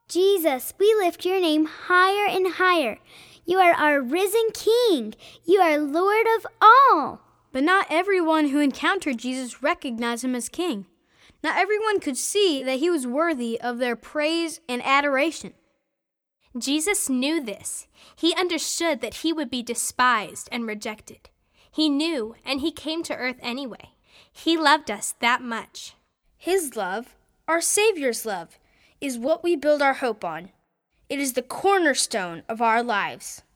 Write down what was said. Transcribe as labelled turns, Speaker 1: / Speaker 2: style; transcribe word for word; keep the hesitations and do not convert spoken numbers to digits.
Speaker 1: Jesus, we lift your name higher and higher. You are our risen King. You are Lord of all.
Speaker 2: But not everyone who encountered Jesus recognized him as King. Not everyone could see that he was worthy of their praise and adoration.
Speaker 3: Jesus knew this. He understood that he would be despised and rejected. He knew, and he came to earth anyway. He loved us that much.
Speaker 4: His love, our Savior's love, is what we build our hope on. It is the cornerstone of our lives.